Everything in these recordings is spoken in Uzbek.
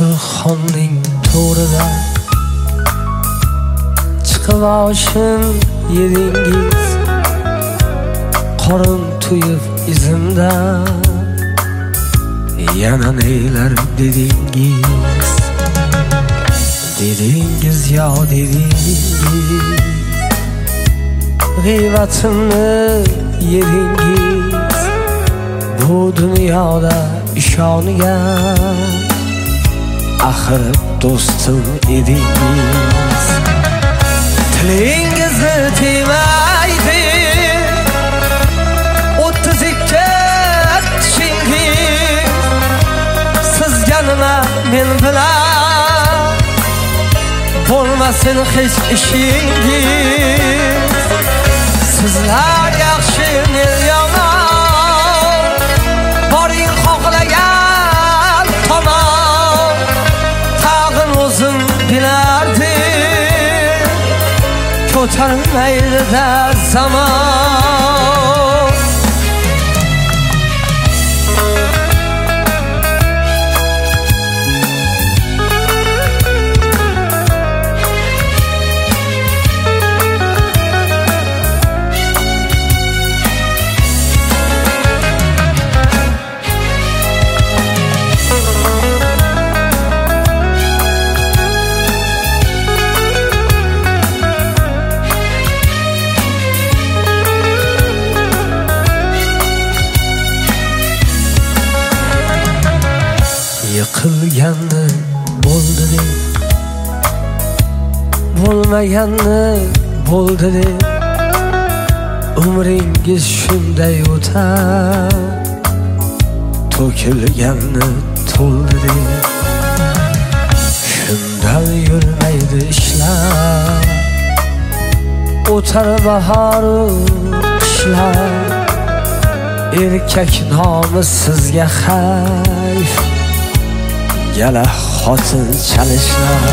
Dasturxonning to'ridan chiqib oshim yedingiz, qorin to'yib izimdan yana neylar dedingiz. Dedingiz yo dedingiz, g'iybatimni yedingiz. Bu dunyoda ishongan axir do'stim edingiz. Tilingizni temaydi 32 tishingiz. Sizga nima men bilan bo'lmasin hech ishingiz. Sizlar yaxshi men yomon, boring xohlagan tomon. Tag'in o'zim bilardim, ko'tarmaydi-da zamon. Yiqilganni bo'ldi deb, bo'lmaganni bo'ldi deb, umringiz shunday o'tar. To'kilganni to'ldi deb, shundan yurmaydi ishlar. O'tar bahoru qishlar, erkak nomi sizga xayf. Yala xotin chalishlar.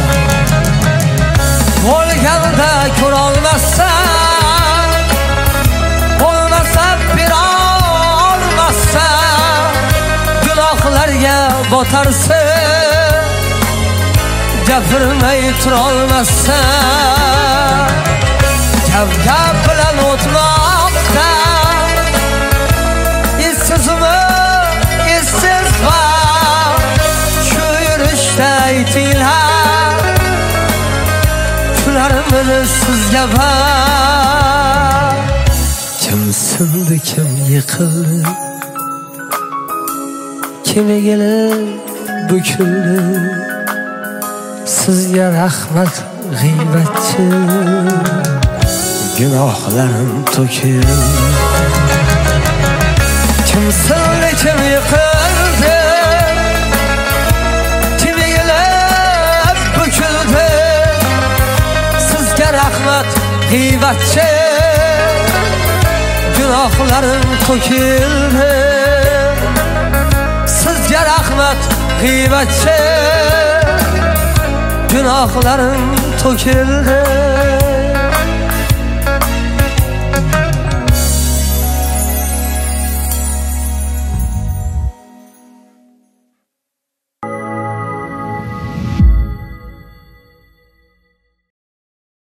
Bo'lganda ko'rolmassan, bo'lmasa berolmassan. Gunohlarga botarsan, gapirmay turolmassan. Gap bilan o'tmoqda, issizmi issizmi aytinglar. Kunlarimni sizga bar. Kim sindi, kim yiqildi, kim egilib bukildi. Sizga rahmat g'iybatchi, gunohlarim to'kildi. Kim sindi, kim yiqildi, rahmat g'iybatchi, gunohlarim to'kildi. Sizga rahmat g'iybatchi, gunohlarim to'kildi.